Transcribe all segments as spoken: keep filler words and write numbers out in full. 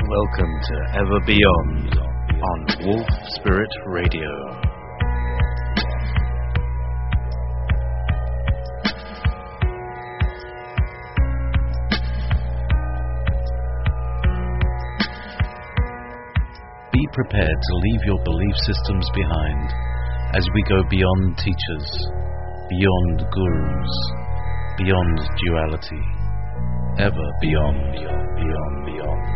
Welcome to Ever Beyond on Wolf Spirit Radio. Be prepared to leave your belief systems behind as we go beyond teachers, beyond gurus, beyond duality, ever beyond, beyond, beyond, beyond.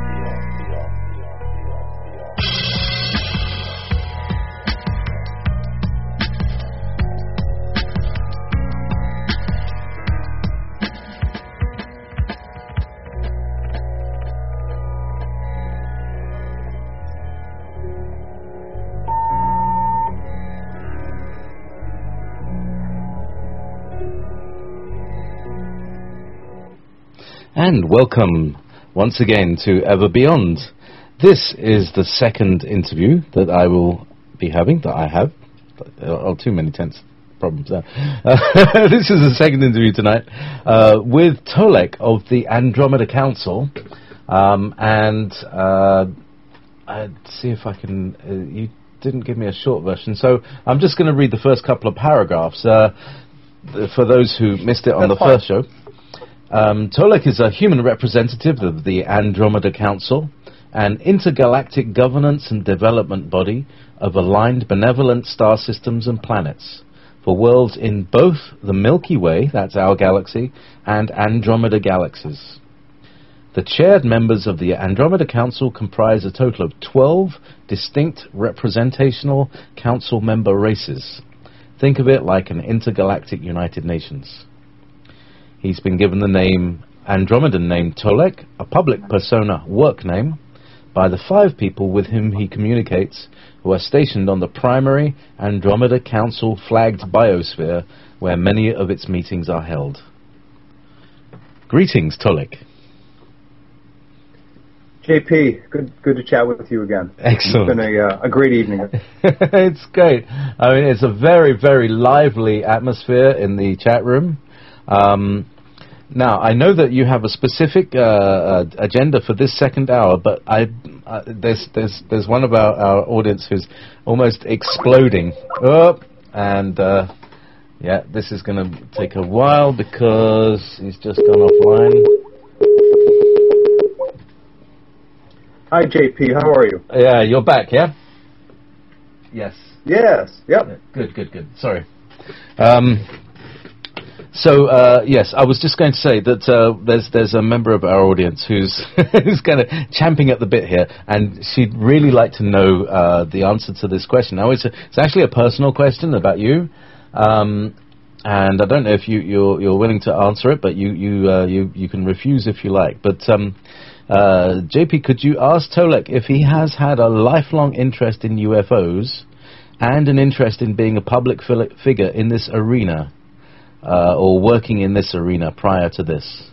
And welcome once again to Ever Beyond. This is the second interview that I will be having, that I have. Oh, too many tense problems there. Uh, this is the second interview tonight uh, with Tolek of the Andromeda Council. Um, and uh, I'd see if I can... Uh, you didn't give me a short version, so I'm just going to read the first couple of paragraphs. Uh, for those who missed it on That's the fine. first show. Um, Tolek is a human representative of the Andromeda Council, an intergalactic governance and development body of aligned benevolent star systems and planets for worlds in both the Milky Way, that's our galaxy, and Andromeda galaxies. The chaired members of the Andromeda Council comprise a total of twelve distinct representational council member races. Think of it like an intergalactic United Nations. He's been given the name, Andromedan name Tolek, a public persona work name, by the five people with whom he communicates, who are stationed on the primary Andromeda Council flagged biosphere, where many of its meetings are held. Greetings, Tolek. J P, good good to chat with you again. Excellent. It's been a, uh, a great evening. It's great. I mean, it's a very, very lively atmosphere in the chat room. Um, now, I know that you have a specific uh, uh, agenda for this second hour, but I, uh, there's there's there's one of our, our audience who's almost exploding. Oh, and uh, yeah, this is going to take a while because he's just gone offline. Hi, J P. How are you? Yeah, you're back, yeah? Yes. Yes. Yep. Good, good, good. Sorry. Um, So uh, yes, I was just going to say that uh, there's there's a member of our audience who's who's kind of champing at the bit here, and she'd really like to know uh, the answer to this question. Now, it's a, it's actually a personal question about you, um, and I don't know if you you're, you're willing to answer it, but you you uh, you you can refuse if you like. But um, uh, J P, could you ask Tolek if he has had a lifelong interest in U F Os and an interest in being a public fi- figure in this arena? Uh, or working in this arena prior to this?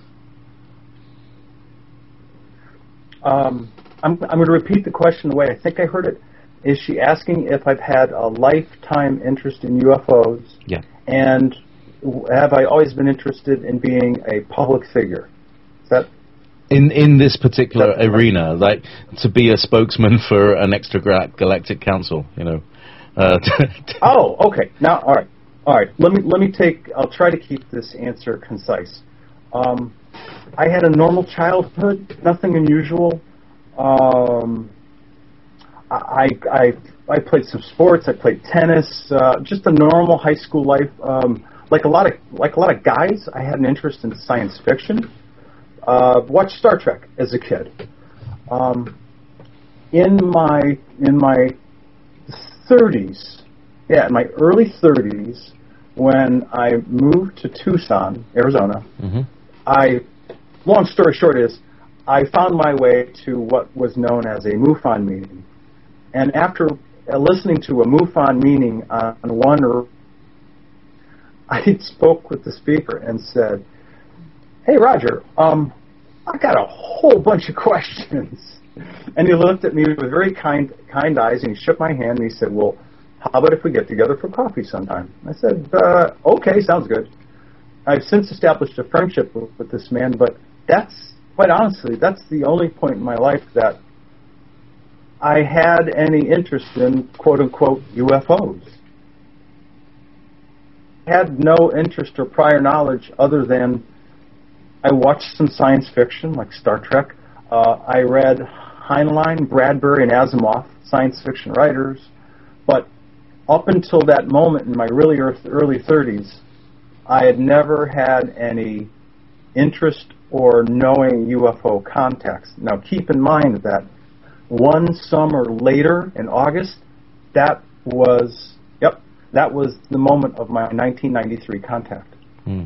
Um, I'm, I'm going to repeat the question the way I think I heard it. Is she asking if I've had a lifetime interest in U F Os? Yeah. And have I always been interested in being a public figure? Is that... In in this particular arena, like to be a spokesman for an extragalactic council, you know. Uh, oh, okay. Now, all right. All right, let me let me take. I'll try to keep this answer concise. Um, I had a normal childhood, nothing unusual. Um, I, I I played some sports. I played tennis. Uh, just a normal high school life. Um, like a lot of like a lot of guys, I had an interest in science fiction. Uh, watched Star Trek as a kid. Um, in my in my thirties, yeah, in my early thirties. When I moved to Tucson, Arizona, mm-hmm. I, long story short is, I found my way to what was known as a MUFON meeting. And after uh, listening to a MUFON meeting on one, I spoke with the speaker and said, "Hey, Roger, um, I got a whole bunch of questions." And he looked at me with very kind, kind eyes, and he shook my hand, and he said, "Well, how about if we get together for coffee sometime?" I said, uh, okay, sounds good. I've since established a friendship with, with this man, but that's quite honestly, that's the only point in my life that I had any interest in quote-unquote U F Os. I had no interest or prior knowledge other than I watched some science fiction like Star Trek. Uh, I read Heinlein, Bradbury, and Asimov, science fiction writers. But up until that moment in my really early thirties, I had never had any interest or knowing U F O context. Now keep in mind that one summer later in August, that was, yep, that was the moment of my nineteen ninety-three contact. Hmm.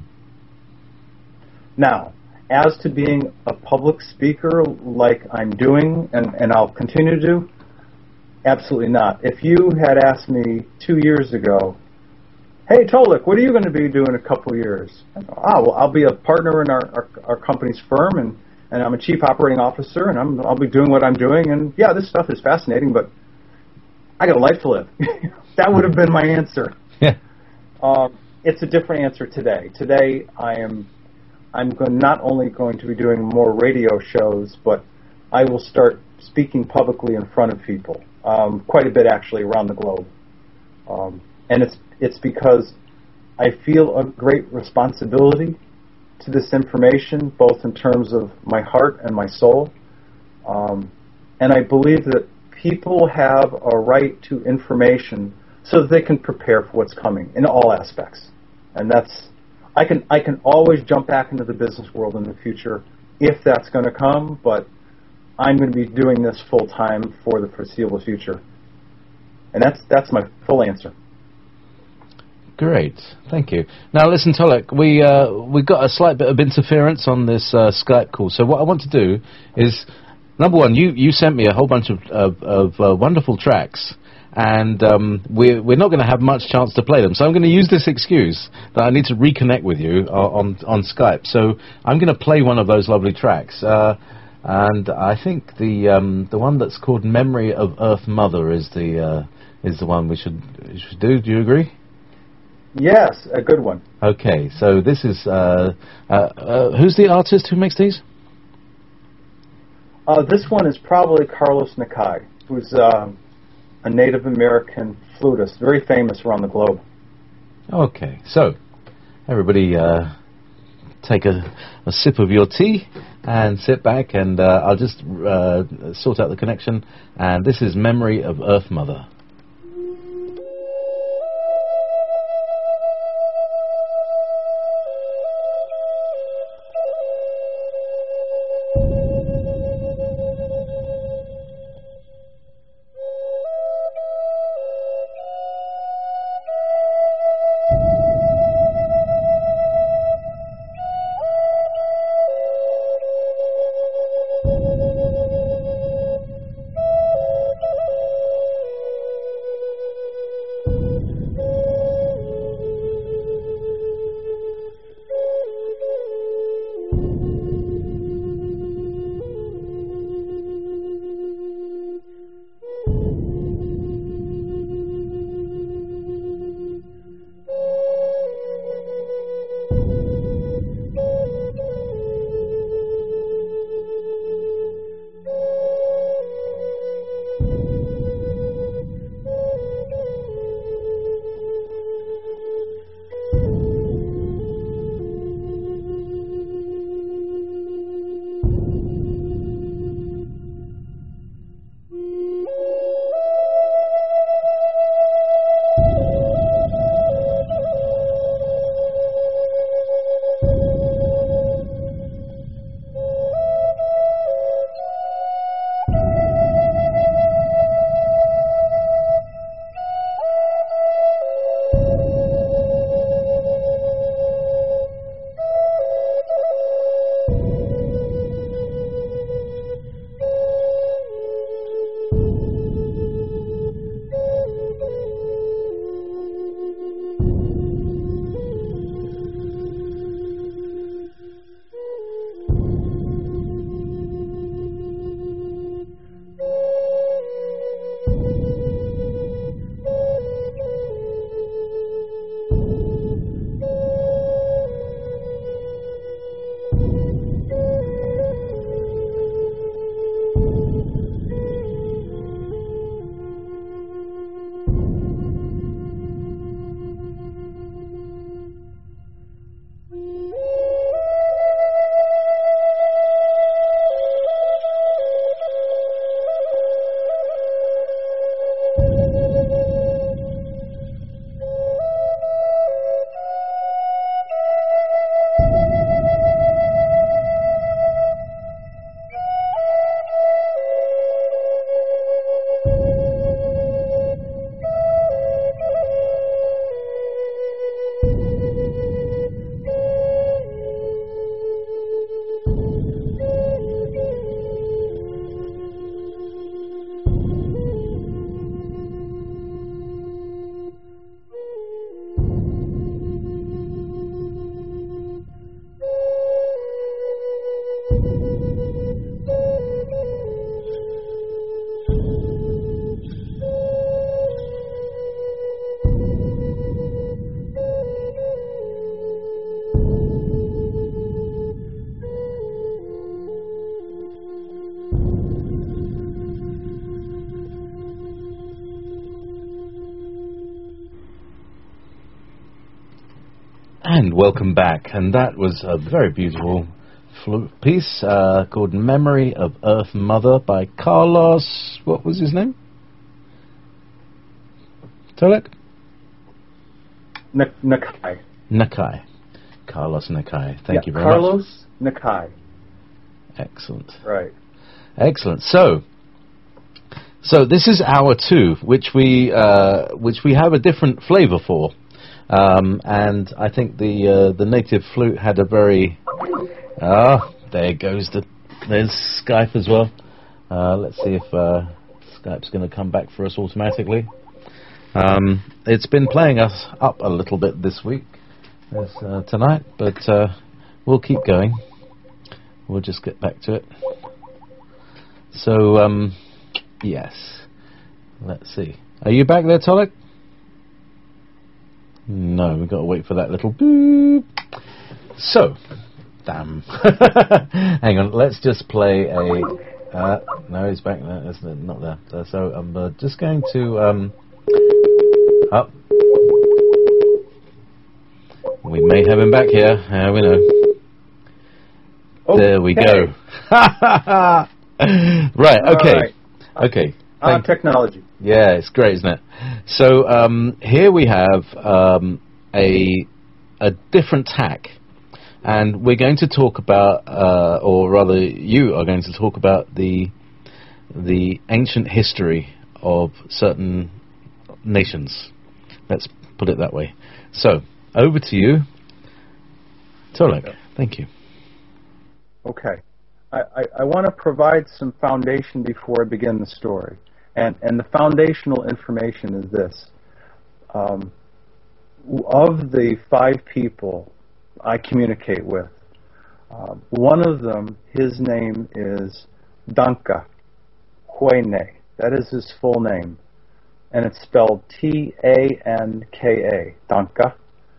Now, as to being a public speaker like I'm doing, and, and I'll continue to do, absolutely not. If you had asked me two years ago, hey, Tolik, what are you going to be doing in a couple of years? I go, ah, well, I'll be a partner in our, our, our company's firm, and, and I'm a chief operating officer, and I'm, I'll be doing what I'm doing, and yeah, this stuff is fascinating, but I got a life to live. That would have been my answer. Yeah. Um, it's a different answer today. Today, I am I'm go- not only going to be doing more radio shows, but I will start speaking publicly in front of people, um, quite a bit actually around the globe. Um, and it's it's because I feel a great responsibility to this information, both in terms of my heart and my soul. Um, and I believe that people have a right to information so that they can prepare for what's coming in all aspects. And that's I can I can always jump back into the business world in the future if that's going to come, but I'm going to be doing this full time for the foreseeable future. And that's that's my full answer. Great, thank you. Now listen, Tolik, we uh, we got a slight bit of interference on this uh, Skype call. So what I want to do is, number one, you, you sent me a whole bunch of of, of uh, wonderful tracks, and um, we're we're not going to have much chance to play them. So I'm going to use this excuse that I need to reconnect with you uh, on on Skype. So I'm going to play one of those lovely tracks. Uh, And I think the um, the one that's called "Memory of Earth Mother" is the uh, is the one we should should do. Do you agree? Yes, a good one. Okay, so this is uh, uh, uh, who's the artist who makes these? Uh, this one is probably Carlos Nakai, who's uh, a Native American flutist, very famous around the globe. Okay, so everybody uh, take a, a sip of your tea and sit back, and uh, I'll just uh, sort out the connection. And this is "Memory of Earth Mother." And welcome back. And that was a very beautiful flute piece uh, called Memory of Earth Mother by Carlos, what was his name? Tolek? N- Nakai. Nakai. Carlos Nakai. Thank yeah, you very Carlos much. Carlos Nakai. Excellent. Right. Excellent. So, so this is hour two, which we uh, which we have a different flavour for, um, and I think the uh, the native flute had a very ah there goes the there's Skype as well. Uh, let's see if uh, Skype's going to come back for us automatically. Um, it's been playing us up a little bit this week, this, uh, tonight, but uh, we'll keep going. We'll just get back to it. So, um, yes. Let's see. Are you back there, Tolek? No, we've got to wait for that little boop. So, damn. Hang on, let's just play a... Uh, no, he's back there. It's not there. Uh, so, I'm uh, just going to... Um, up. We may have him back here. How we know? Okay. There we go. Right, okay. Right. Okay. Uh, technology. Yeah, it's great, isn't it? So um, here we have um, a a different tack, and we're going to talk about, uh, or rather, you are going to talk about the the ancient history of certain nations. Let's put it that way. So over to you, Tolek. Yeah. Thank you. Okay. I, I, I want to provide some foundation before I begin the story. And, and the foundational information is this. Um, of the five people I communicate with, um, one of them, his name is Danka Huene. That is his full name. And it's spelled T A N K A. Danka.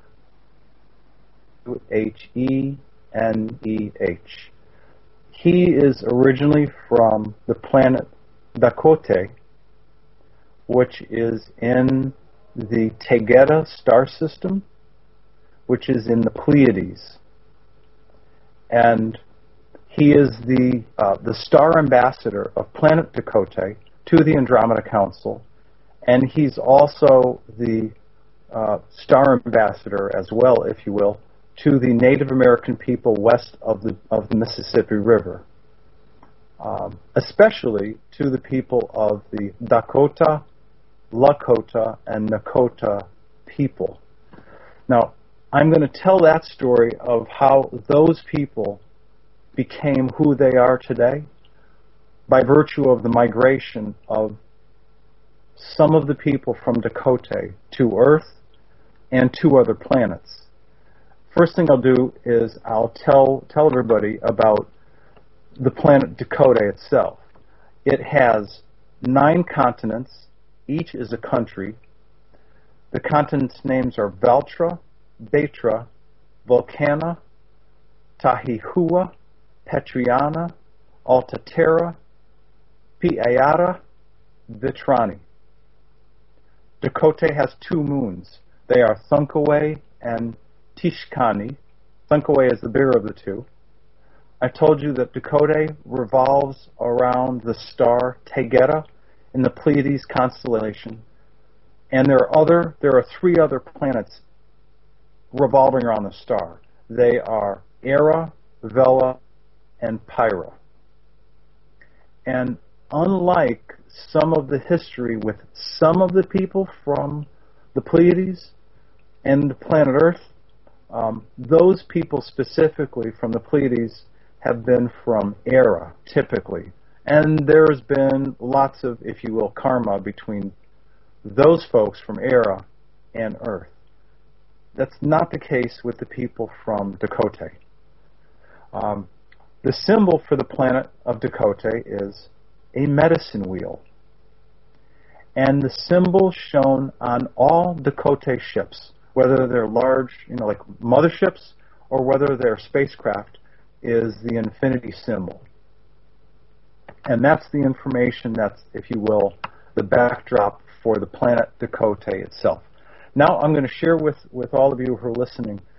H E N E H. He is originally from the planet Dakote, which is in the Taygeta star system, which is in the Pleiades. And he is the, uh, the star ambassador of planet Dakote to the Andromeda Council, and he's also the uh, star ambassador as well, if you will, to the Native American people west of the of the Mississippi River, um, especially to the people of the Dakota, Lakota, and Nakota people. Now, I'm going to tell that story of how those people became who they are today by virtue of the migration of some of the people from Dakota to Earth and two other planets. First thing I'll do is I'll tell tell everybody about the planet Dakota itself. It has nine continents. Each is a country. The continents' names are Valtra, Betra, Vulcana, Tahihua, Petriana, Altaterra, Piayara, Vitrani. Dakota has two moons. They are Thunkaway and Tishkani. Thunkaway is the bigger of the two. I told you that Dakota revolves around the star Taygeta in the Pleiades constellation, and there are other there are three other planets revolving around the star. They are Era, Vela, and Pyra. And unlike some of the history with some of the people from the Pleiades and the planet Earth, um, those people specifically from the Pleiades have been from Era, typically. And there's been lots of, if you will, karma between those folks from Era and Earth. That's not the case with the people from Dakota. Um, the symbol for the planet of Dakota is a medicine wheel. And the symbol shown on all Dakota ships, whether they're large, you know, like motherships, or whether they're spacecraft, is the infinity symbol. And that's the information that's, if you will, the backdrop for the planet Dakota itself. Now I'm going to share with, with all of you who are listening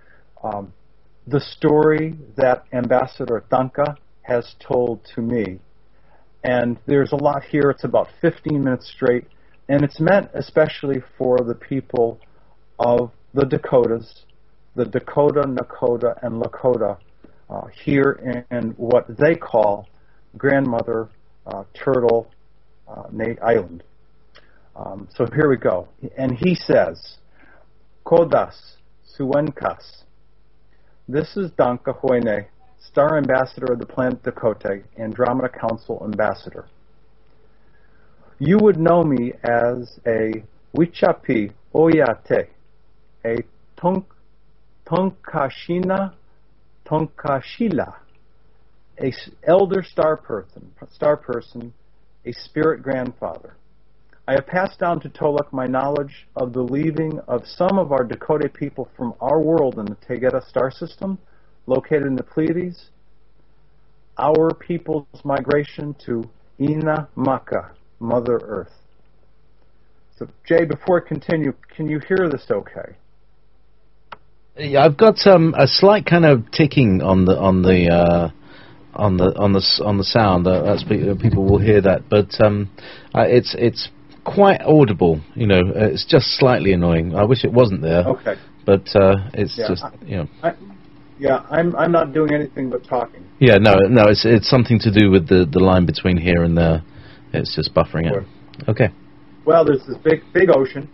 um, the story that Ambassador Tanka has told to me. And there's a lot here. It's about fifteen minutes straight. And it's meant especially for the people of the Dakotas, the Dakota, Nakota, and Lakota, uh, here in, in what they call Grandmother uh, Turtle uh, Nate Island. Um, so here we go. And he says, Kodas, Suenkas. This is Danka Hoine, Star Ambassador of the planet Dakota, Andromeda Council Ambassador. You would know me as a Wichapi Oyate, a tonk, Tonkashina Tonkashila, a elder star person, star person, a spirit grandfather. I have passed down to Tolek my knowledge of the leaving of some of our Dakota people from our world in the Tegeta star system, located in the Pleiades, our people's migration to Ina Maka, Mother Earth. So, Jay, before I continue, can you hear this okay? Yeah, I've got um, a slight kind of ticking on the on the uh, on the on the on the sound. Uh, that's people will hear that, but um, uh, it's it's quite audible. You know, uh, it's just slightly annoying. I wish it wasn't there. Okay. But uh, it's yeah, just I, you know. I, yeah, I'm I'm not doing anything but talking. Yeah, no, no, it's it's something to do with the the line between here and there. It's just buffering Sure. it. Okay. Well, there's this big big ocean.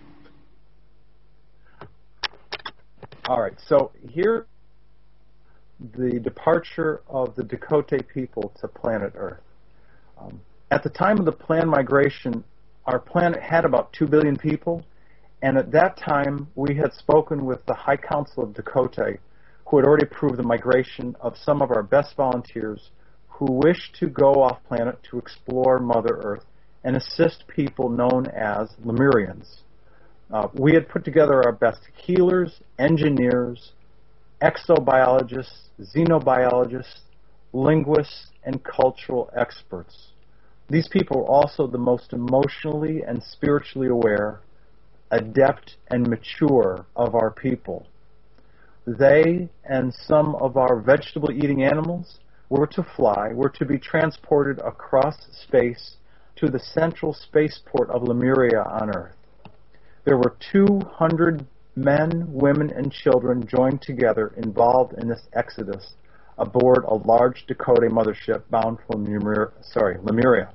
All right, so here, the departure of the Dakota people to planet Earth. Um, at the time of the planned migration, our planet had about two billion people, and at that time, we had spoken with the High Council of Dakota, who had already approved the migration of some of our best volunteers who wished to go off planet to explore Mother Earth and assist people known as Lemurians. Uh, we had put together our best healers, engineers, exobiologists, xenobiologists, linguists, and cultural experts. These people are also the most emotionally and spiritually aware, adept, and mature of our people. They and some of our vegetable-eating animals were to fly, were to be transported across space to the central spaceport of Lemuria on Earth. There were two hundred men, women, and children joined together involved in this exodus aboard a large Dakota mothership bound for Lemuria. Sorry, Lemuria.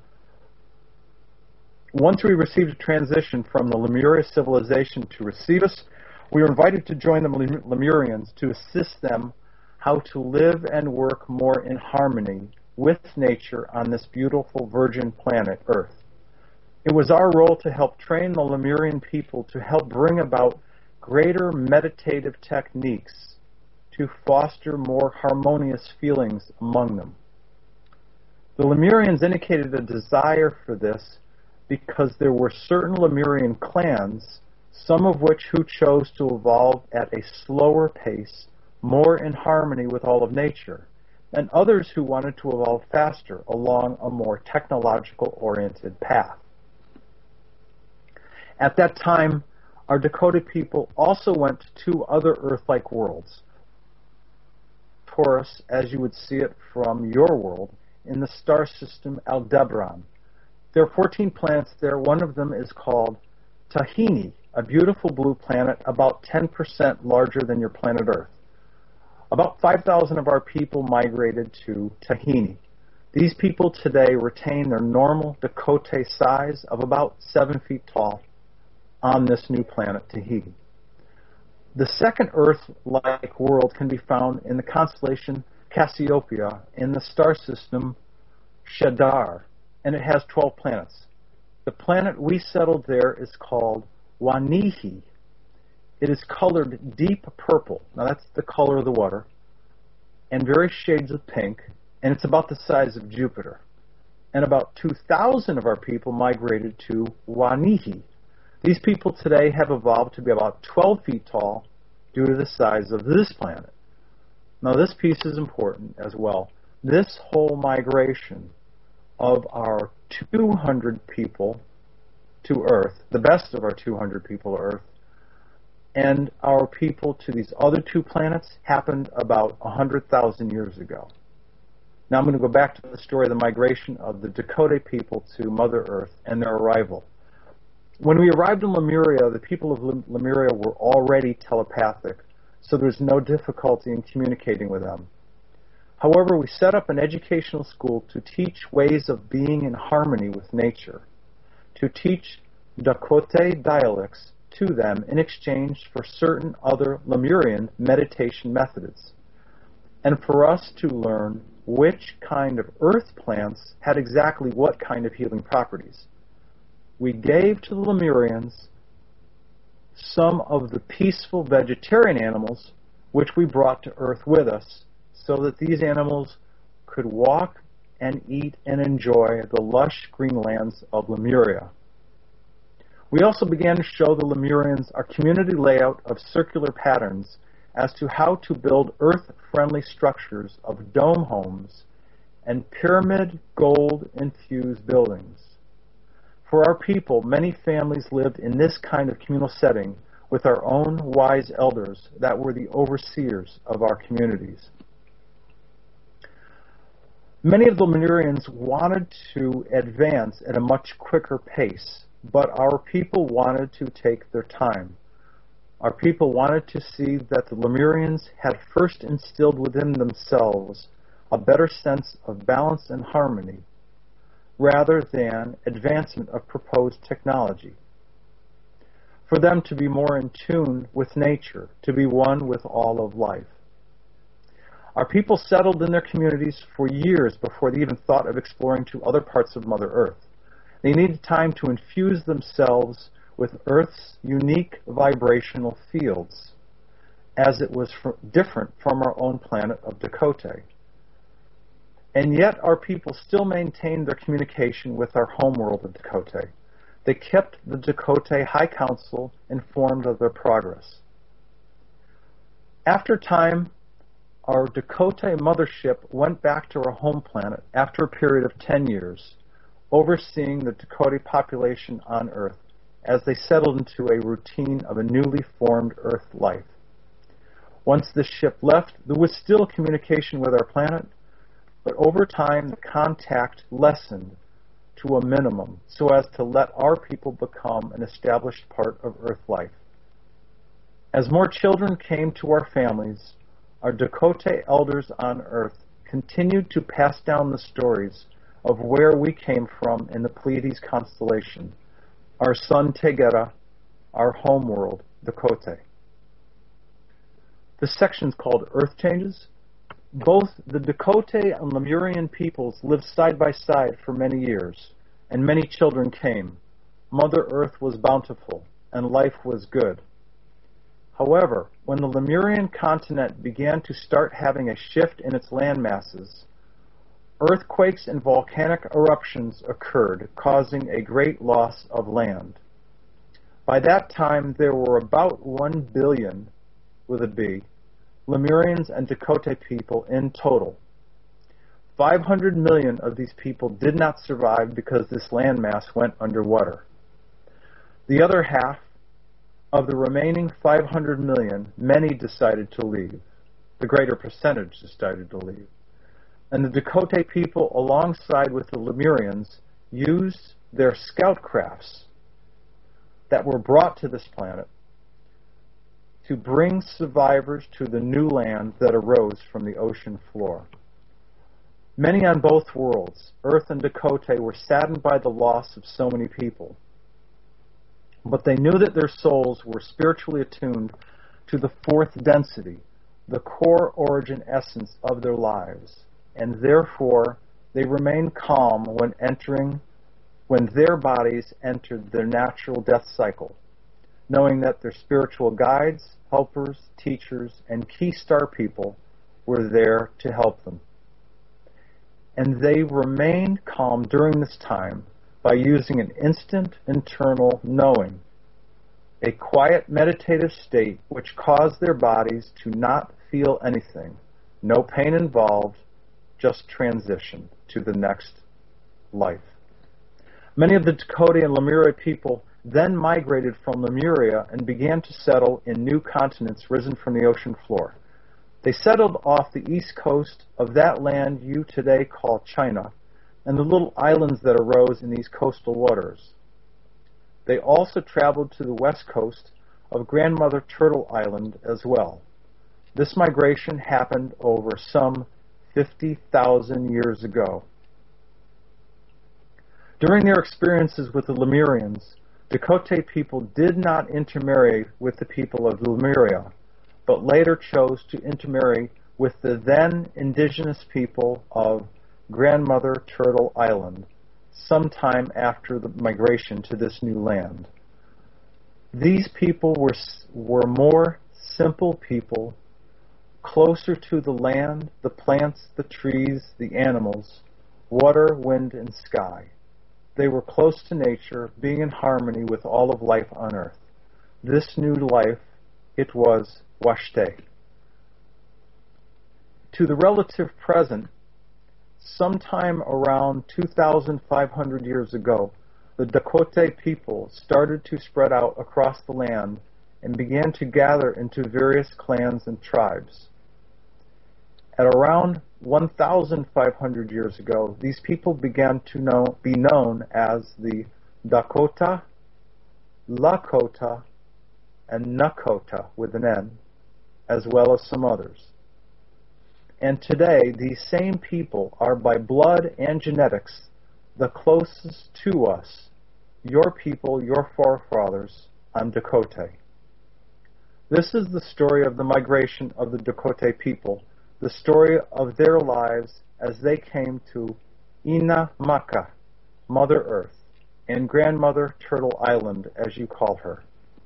Once we received a transition from the Lemuria civilization to receive us, we were invited to join the Lemurians to assist them how to live and work more in harmony with nature on this beautiful virgin planet, Earth. It was our role to help train the Lemurian people to help bring about greater meditative techniques to foster more harmonious feelings among them. The Lemurians indicated a desire for this because there were certain Lemurian clans, some of which who chose to evolve at a slower pace, more in harmony with all of nature, and others who wanted to evolve faster along a more technological-oriented path. At that time, our Dakota people also went to two other Earth-like worlds. Taurus, as you would see it from your world, in the star system Aldebaran. There are fourteen planets there. One of them is called Tahini, a beautiful blue planet about ten percent larger than your planet Earth. About five thousand of our people migrated to Tahini. These people today retain their normal Dakota size of about seven feet tall on this new planet, Tahiti. The second Earth-like world can be found in the constellation Cassiopeia in the star system Shadar, and it has twelve planets. The planet we settled there is called Wanihi. It is colored deep purple. Now that's the color of the water, and various shades of pink, and it's about the size of Jupiter. And about two thousand of our people migrated to Wanihi. These people today have evolved to be about twelve feet tall due to the size of this planet. Now this piece is important as well. This whole migration of our two hundred people to Earth, the best of our two hundred people to Earth, and our people to these other two planets happened about one hundred thousand years ago. Now I'm going to go back to the story of the migration of the Dakota people to Mother Earth and their arrival. When we arrived in Lemuria, the people of Lemuria were already telepathic, so there was no difficulty in communicating with them. However, we set up an educational school to teach ways of being in harmony with nature, to teach Dakota dialects to them in exchange for certain other Lemurian meditation methods, and for us to learn which kind of earth plants had exactly what kind of healing properties. We gave to the Lemurians some of the peaceful vegetarian animals which we brought to Earth with us, so that these animals could walk and eat and enjoy the lush green lands of Lemuria. We also began to show the Lemurians our community layout of circular patterns as to how to build earth-friendly structures of dome homes and pyramid gold-infused buildings. For our people, many families lived in this kind of communal setting with our own wise elders that were the overseers of our communities. Many of the Lemurians wanted to advance at a much quicker pace, but our people wanted to take their time. Our people wanted to see that the Lemurians had first instilled within themselves a better sense of balance and harmony, rather than advancement of proposed technology. For them to be more in tune with nature, to be one with all of life. Our people settled in their communities for years before they even thought of exploring to other parts of Mother Earth. They needed time to infuse themselves with Earth's unique vibrational fields, as it was fr- different from our own planet of Dakota. And yet our people still maintained their communication with our homeworld of Dakota. They kept the Dakota High Council informed of their progress. After time, our Dakota mothership went back to our home planet after a period of ten years, overseeing the Dakota population on Earth as they settled into a routine of a newly formed Earth life. Once the ship left, there was still communication with our planet, but over time the contact lessened to a minimum so as to let our people become an established part of Earth life. As more children came to our families, our Dakota elders on Earth continued to pass down the stories of where we came from in the Pleiades constellation, our sun Tegera, our homeworld, Dakota. This section is called Earth Changes. Both the Dakota and Lemurian peoples lived side by side for many years, and many children came. Mother Earth was bountiful, and life was good. However, when the Lemurian continent began to start having a shift in its land masses, earthquakes and volcanic eruptions occurred, causing a great loss of land. By that time, there were about one billion, with a B, Lemurians and Dakota people in total. five hundred million of these people did not survive because this landmass went underwater. The other half of the remaining five hundred million, many decided to leave. The greater percentage decided to leave. And the Dakota people, alongside with the Lemurians, used their scout crafts that were brought to this planet to bring survivors to the new land that arose from the ocean floor. Many on both worlds, Earth and Dakota, were saddened by the loss of so many people. But they knew that their souls were spiritually attuned to the fourth density, the core origin essence of their lives, and therefore they remained calm when entering, when their bodies entered their natural death cycle, knowing that their spiritual guides, helpers, teachers, and key star people were there to help them. And they remained calm during this time by using an instant internal knowing, a quiet meditative state which caused their bodies to not feel anything, no pain involved, just transition to the next life. Many of the Dakota and Lemuria people then migrated from Lemuria and began to settle in new continents risen from the ocean floor. They settled off the east coast of that land you today call China, and the little islands that arose in these coastal waters. They also traveled to the west coast of Grandmother Turtle Island as well. This migration happened over some fifty thousand years ago. During their experiences with the Lemurians, Dakota people did not intermarry with the people of Lemuria, but later chose to intermarry with the then indigenous people of Grandmother Turtle Island, sometime after the migration to this new land. These people were, were more simple people, closer to the land, the plants, the trees, the animals, water, wind, and sky. They were close to nature, being in harmony with all of life on earth. This new life, it was Washte. To the relative present, sometime around two thousand five hundred years ago, the Dakota people started to spread out across the land and began to gather into various clans and tribes. At around one thousand five hundred years ago, these people began to know, be known as the Dakota, Lakota, and Nakota with an N, as well as some others. And today, these same people are by blood and genetics the closest to us, your people, your forefathers, on Dakota. This is the story of the migration of the Dakota people, the story of their lives as they came to Ina Maka, Mother Earth, and Grandmother Turtle Island, as you call her.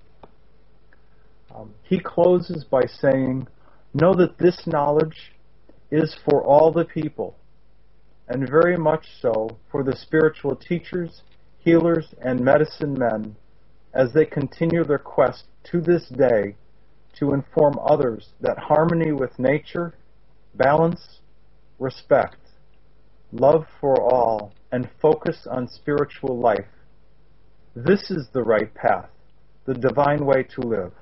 Um, he closes by saying, know that this knowledge is for all the people, and very much so for the spiritual teachers, healers, and medicine men as they continue their quest to this day to inform others that harmony with nature, balance, respect, love for all, and focus on spiritual life. This is the right path, the divine way to live.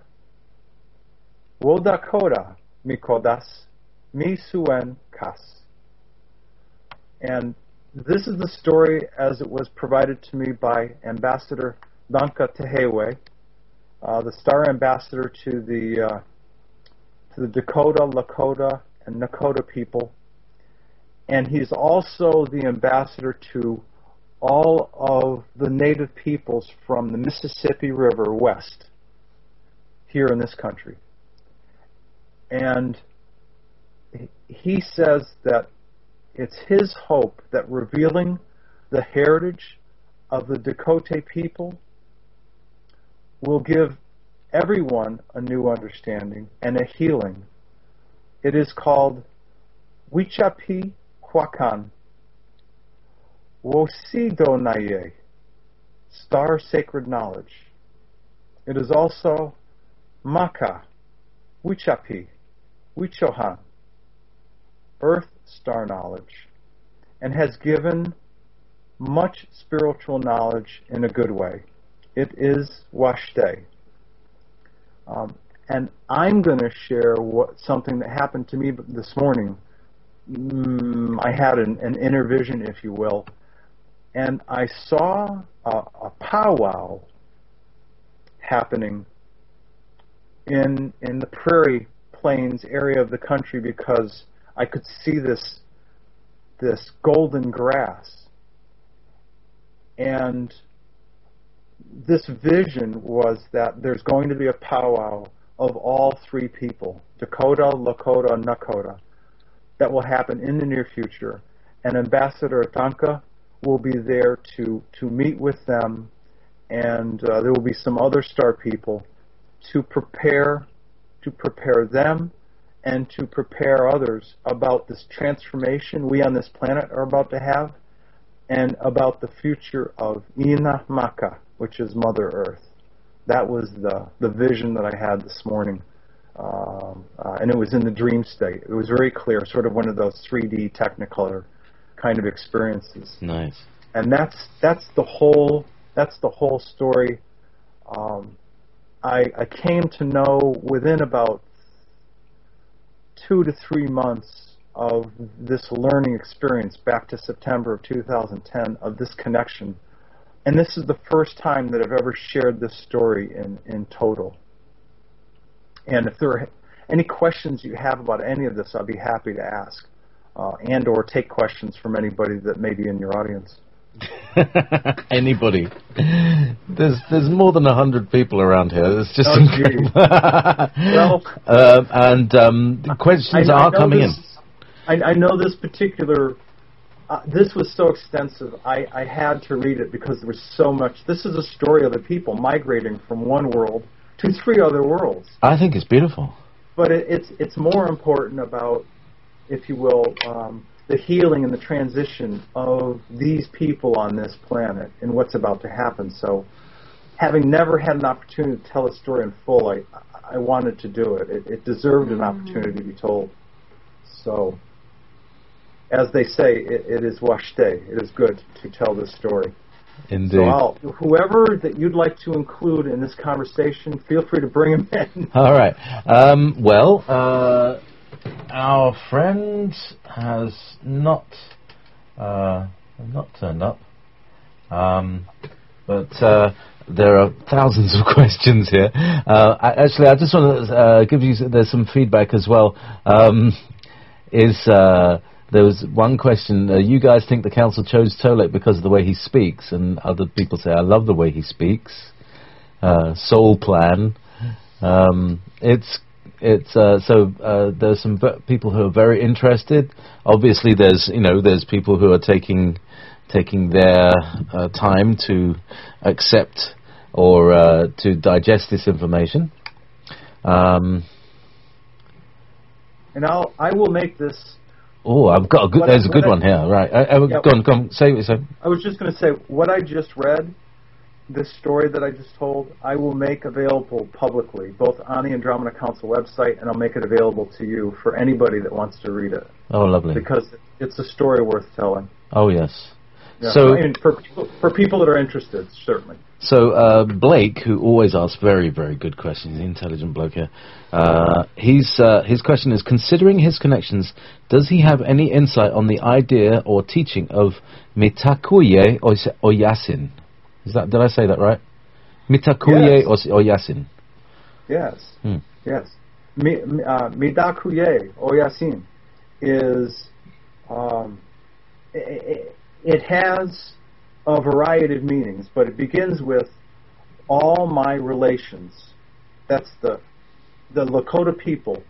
Wodakoda mikodas mi suen kas. And this is the story as it was provided to me by Ambassador Danka Tehewe, uh, the Star Ambassador to the uh, to the Dakota, Lakota, and Nakota people, and he's also the ambassador to all of the native peoples from the Mississippi River west here in this country. And he says that it's his hope that revealing the heritage of the Dakota people will give everyone a new understanding and a healing. It is called Wichapi Kwakan Wosidonaye, Star Sacred Knowledge. It is also Maka Wichapi Wichohan, Earth Star Knowledge, and has given much spiritual knowledge in a good way. It is Washte. Um, and I'm going to share what something that happened to me this morning. Mm, I had an, an inner vision, if you will, and I saw a, a powwow happening in in the prairie plains area of the country, because I could see this this golden grass, and this vision was that there's going to be a powwow of all three people, Dakota, Lakota, and Nakota, that will happen in the near future, and Ambassador Atanka will be there to, to meet with them, and uh, there will be some other star people to prepare to prepare them and to prepare others about this transformation we on this planet are about to have, and about the future of Ina Maka, which is Mother Earth. That was the, the vision that I had this morning. Um, uh, and it was in the dream state. It was very clear, sort of one of those three D Technicolor kind of experiences. Nice. And that's that's the whole that's the whole story Um, I, I came to know within about two to three months of this learning experience back to September of two thousand ten of this connection. And this is the first time that I've ever shared this story in, in total. And if there are any questions you have about any of this, I'll be happy to ask uh, and or take questions from anybody that may be in your audience. Anybody. There's there's more than a hundred people around here. It's just oh, incredible. Well, uh, and um, the questions I, I are coming this, in. I, I know this particular. Uh, this was so extensive. I, I had to read it because there was so much. This is a story of the people migrating from one world to three other worlds. I think it's beautiful. But it, it's it's more important about, if you will, um, the healing and the transition of these people on this planet and what's about to happen. So, having never had an opportunity to tell a story in full, I I wanted to do it. It, it deserved an opportunity to be told. So, as they say, it, it is washte. It is good to tell this story. Indeed. So, I'll, whoever that you'd like to include in this conversation, feel free to bring them in. All right. Um, well. Uh, Our friend has not uh, not turned up, um, but uh, there are thousands of questions here. Uh, I, actually, I just want to uh, give you there's some feedback as well. Um, is uh, there was one question? Uh, you guys think the council chose Tolek because of the way he speaks, and other people say I love the way he speaks. Uh, soul plan. Um, it's It's uh, so uh, there's some v- people who are very interested. Obviously, there's you know there's people who are taking taking their uh, time to accept or uh, to digest this information. Um, and I'll I will make this. Oh, I've got a good. What, there's a good I, one here. Right, I, I, yeah, go on, go on. Say what you say. I was just going to say what I just read. This story that I just told, I will make available publicly, both on the Andromeda Council website, and I'll make it available to you for anybody that wants to read it. Oh, lovely. Because it's a story worth telling. Oh, yes. Yeah. So, and for people, for people that are interested, certainly. So uh, Blake, who always asks very, very good questions, intelligent bloke here, uh, he's, uh, his question is, considering his connections, does he have any insight on the idea or teaching of Mitakuye Oyasin? Is that, did I say that right? Mitakuye Yes. Oyasin. Yes. Hmm. Yes. Mi, uh, Midakuye Oyasin is, um, it, it has a variety of meanings, but it begins with all my relations. That's the, the Lakota people.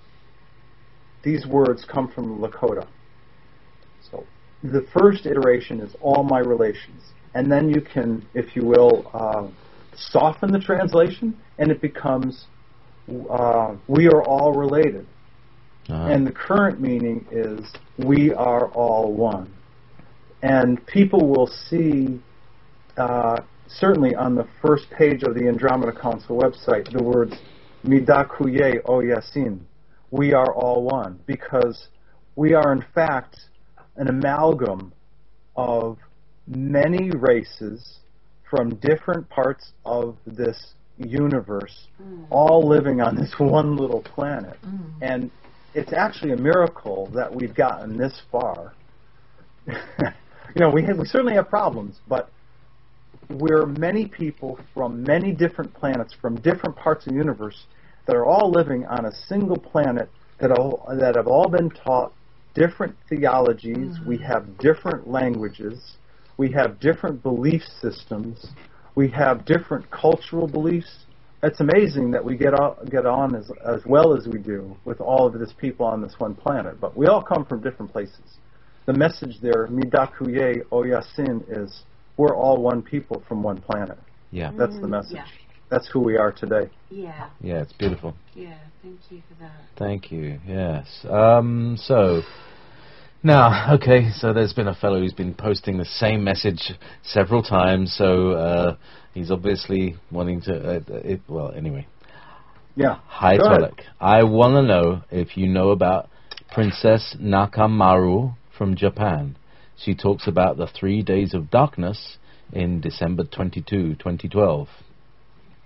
These words come from Lakota. So the first iteration is all my relations. And then you can, if you will, uh, soften the translation, and it becomes, uh, we are all related. Uh-huh. And the current meaning is, we are all one. And people will see, uh, certainly on the first page of the Andromeda Council website, the words, Midakuye Oyasin, we are all one, because we are in fact an amalgam of many races from different parts of this universe, mm. all living on this one little planet. Mm. And it's actually a miracle that we've gotten this far. you know, we, have, we certainly have problems, but we're many people from many different planets, from different parts of the universe, that are all living on a single planet that, all, that have all been taught different theologies. Mm. We have different languages. We have different belief systems. We have different cultural beliefs. It's amazing that we get on, get on as, as well as we do with all of this people on this one planet. But we all come from different places. The message there, Midakuye Oyasin, is we're all one people from one planet. Yeah. That's the message. Yeah. That's who we are today. Yeah. Yeah, it's beautiful. Yeah, thank you for that. Thank you, yes. Um, so... Now, okay, so there's been a fellow who's been posting the same message several times, so uh, he's obviously wanting to... Uh, it, well, anyway. Yeah. Hi, Go Tolek. ahead. I want to know if you know about Princess Nakamaru from Japan. She talks about the three days of darkness in December twenty-second, twenty twelve.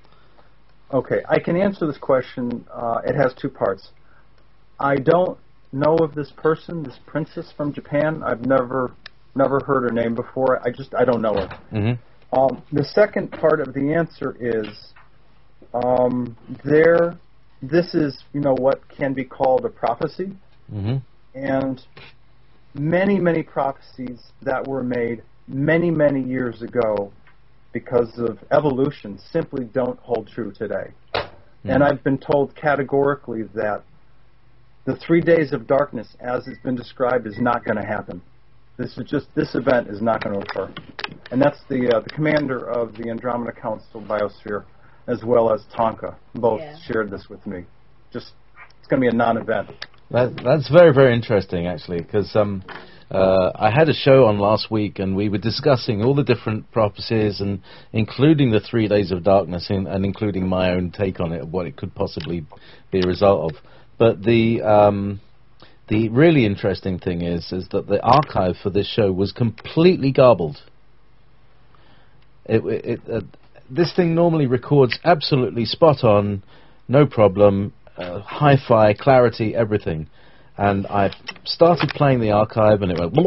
Okay, I can answer this question. Uh, it has two parts. I don't know of this person, this princess from Japan. I've never never heard her name before. I just I don't know her. Mm-hmm. Um, the second part of the answer is um, there. This is you know what can be called a prophecy, Mm-hmm. and many many prophecies that were made many many years ago because of evolution simply don't hold true today. Mm-hmm. And I've been told categorically that the three days of darkness, as it's been described, is not going to happen. This is just this event is not going to occur, and that's the uh, the commander of the Andromeda Council Biosphere, as well as Tonka, both Yeah. shared this with me. Just it's going to be a non-event. That, that's very, very interesting, actually, because um, uh, I had a show on last week, and we were discussing all the different prophecies, and including the Three Days of Darkness, in, and including my own take on it, of what it could possibly be a result of. But the um, the really interesting thing is, is that the archive for this show was completely garbled. It, it, uh, this thing normally records absolutely spot on, no problem. Uh, hi-fi, clarity, everything. And I started playing the archive, and it went...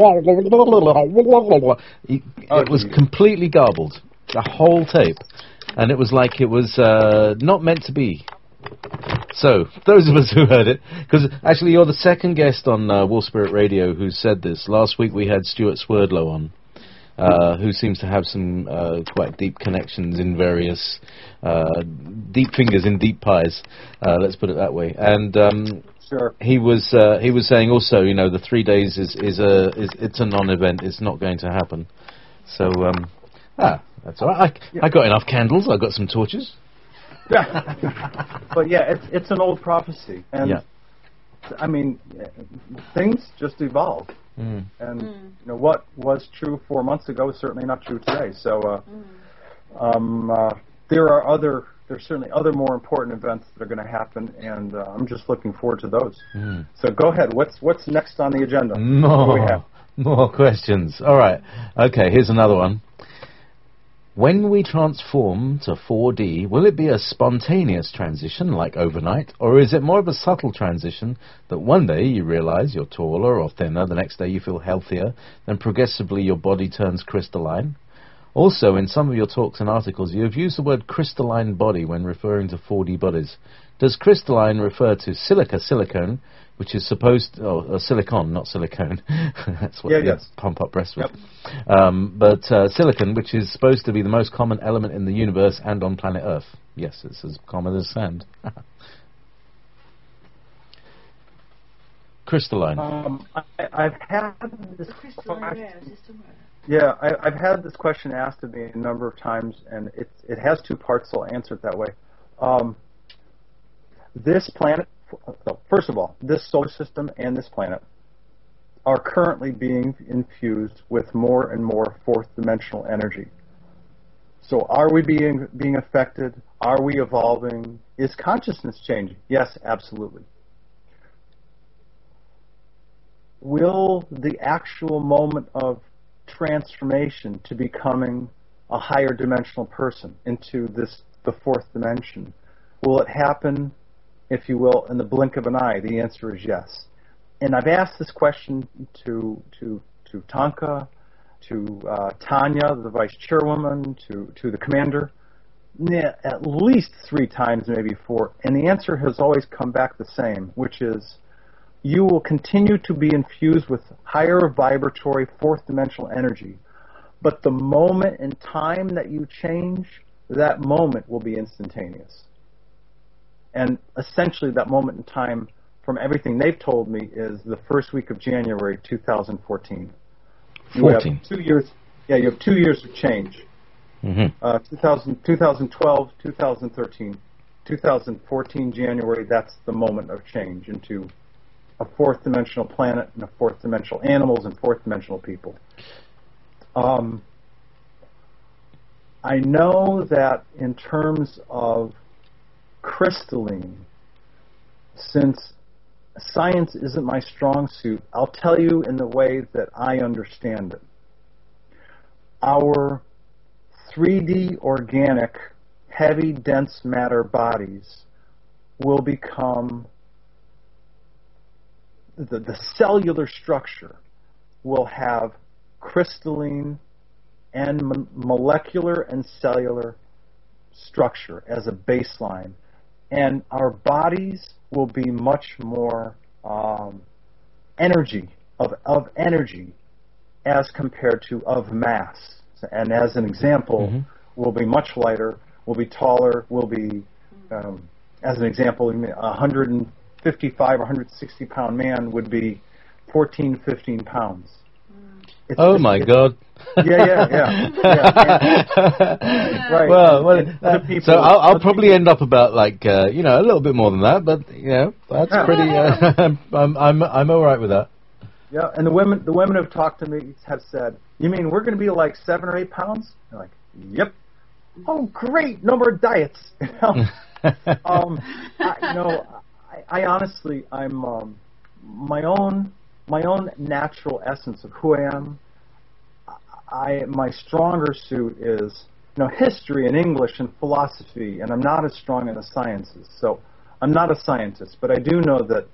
It, it was completely garbled, the whole tape. And it was like it was uh, not meant to be. So, those of us who heard it... Because, actually, you're the second guest on uh, Wolf Spirit Radio who said this. Last week we had Stuart Swerdlow on. Uh, who seems to have some uh, quite deep connections in various uh, deep fingers in deep pies. Uh, let's put it that way. And um, Sure. he was uh, he was saying also, you know, the three days is is a is it's a non-event. It's not going to happen. So um, ah, that's all right. I, Yeah. I got enough candles. I got some torches. Yeah. But yeah, it's it's an old prophecy, and Yeah. I mean, things just evolve. Mm. And Mm. you know what was true four months ago is certainly not true today. So uh, Mm. um, uh, there are other, there's certainly other more important events that are going to happen, and uh, I'm just looking forward to those. Mm. So go ahead. What's what's next on the agenda? What do we More, have? more questions. All right. Okay, here's another one. When we transform to four D, will it be a spontaneous transition, like overnight, or is it more of a subtle transition that one day you realize you're taller or thinner, the next day you feel healthier, then progressively your body turns crystalline? Also, in some of your talks and articles, you have used the word crystalline body when referring to four D bodies. Does crystalline refer to silica, silicone, which is supposed to, oh, uh, silicon, not silicone. That's what Yeah, you yes. pump up breasts with. Yep. Um, but uh, silicon, which is supposed to be the most common element in the universe and on planet Earth. Yes, it's as common as sand. Crystalline. Um, I, I've had this The crystalline question- rare system. Yeah, I, I've had this question asked of me a number of times, and it it has two parts, so I'll answer it that way. Um, this planet, so first of all, this solar system and this planet are currently being infused with more and more fourth-dimensional energy. So are we being being affected? Are we evolving? Is consciousness changing? Yes, absolutely. Will the actual moment of transformation to becoming a higher dimensional person into this the fourth dimension, will it happen, if you will, in the blink of an eye? The answer is yes. And I've asked this question to to to Tonka, to uh, Tanya, the vice chairwoman, to to the commander, yeah, at least three times, maybe four, and the answer has always come back the same, which is you will continue to be infused with higher vibratory fourth dimensional energy, but the moment in time that you change, that moment will be instantaneous. And essentially that moment in time, from everything they've told me, is the first week of January two thousand fourteen. You fourteen. have two years. Yeah, you have two years of change. Mm-hmm. Uh, two thousand, twenty twelve, two thousand thirteen, two thousand fourteen January. That's the moment of change into a fourth dimensional planet and a fourth dimensional animals and fourth dimensional people. Um, I know that in terms of crystalline, since science isn't my strong suit, I'll tell you in the way that I understand it. Our three D organic heavy, dense matter bodies will become, the, the cellular structure will have crystalline and m- molecular and cellular structure as a baseline. And our bodies will be much more um, energy, of, of energy, as compared to of mass. And as an example, mm-hmm. we'll be much lighter, we'll be taller, we'll be, um, as an example, a one hundred fifty-five or one hundred sixty pound man would be fourteen, fifteen pounds. It's oh just, my God! Yeah, yeah, yeah. yeah. Right. Well, well uh, so I'll, I'll probably people. end up about like uh, you know a little bit more than that, but you know that's yeah. pretty. Uh, I'm I'm I'm all right with that. Yeah, and the women the women who've talked to me have said, "You mean we're going to be like seven or eight pounds?" I'm like, "Yep." Oh, great! No more diets. You know, um, I, you know, I, I honestly, I'm um, my own. My own natural essence of who I am, I my stronger suit is you know history and English and philosophy, and I'm not as strong in the sciences. So I'm not a scientist, but I do know that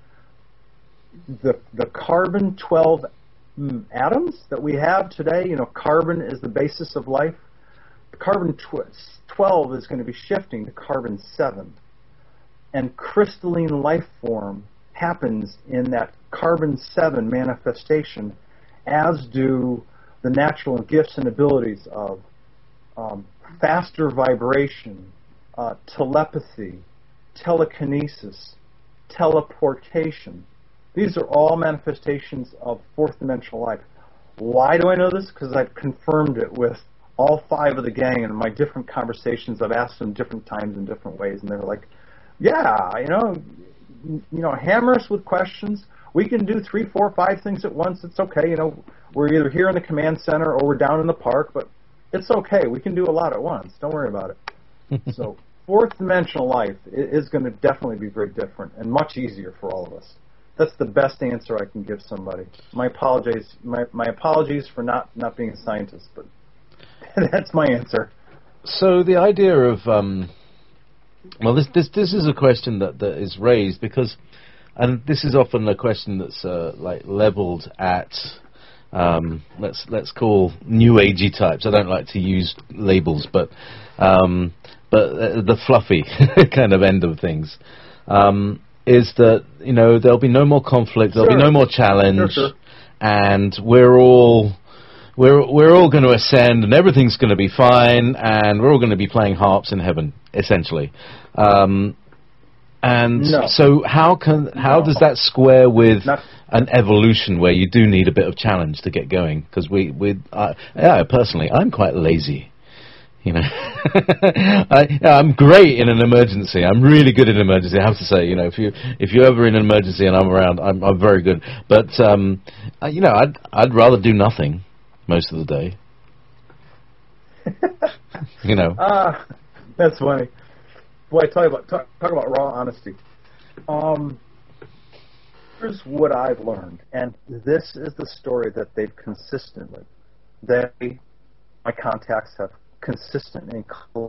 the the carbon twelve atoms that we have today, you know, carbon is the basis of life. The carbon twelve is going to be shifting to carbon seven, and crystalline life form happens in that carbon seven manifestation, as do the natural gifts and abilities of um, faster vibration, uh, telepathy, telekinesis, teleportation. These are all manifestations of fourth dimensional life. Why do I know this? Because I've confirmed it with all five of the gang in my different conversations. I've asked them different times in different ways, and they're like, yeah, you know, you know, hammer us with questions. We can do three, four, five things at once. It's okay. You know, we're either here in the command center or we're down in the park, but it's okay. We can do a lot at once. Don't worry about it. So fourth dimensional life is going to definitely be very different and much easier for all of us. That's the best answer I can give somebody. My apologies. My my apologies for not, not being a scientist, but that's my answer. So the idea of um, well, this this this is a question that, that is raised because, and this is often a question that's uh, like leveled at um, let's let's call new agey types. I don't like to use labels, but um, but uh, the fluffy kind of end of things um, is that you know there'll be no more conflict, there'll sure. be no more challenge, sure, sure. and we're all. We're we're all going to ascend, and everything's going to be fine, and we're all going to be playing harps in heaven, essentially. Um, and no. so, how can how no. does that square with Not an evolution where you do need a bit of challenge to get going? Because we we uh, yeah, personally, I'm quite lazy. You know, I, I'm great in an emergency. I'm really good in an emergency. I have to say, you know, if you if you're ever in an emergency and I'm around, I'm I'm very good. But um, uh, you know, I'd I'd rather do nothing most of the day. You know. Ah, uh, that's funny. Boy, I tell you about talk, talk about raw honesty. Um, here's what I've learned, and this is the story that they've consistently, they, my contacts have consistently. All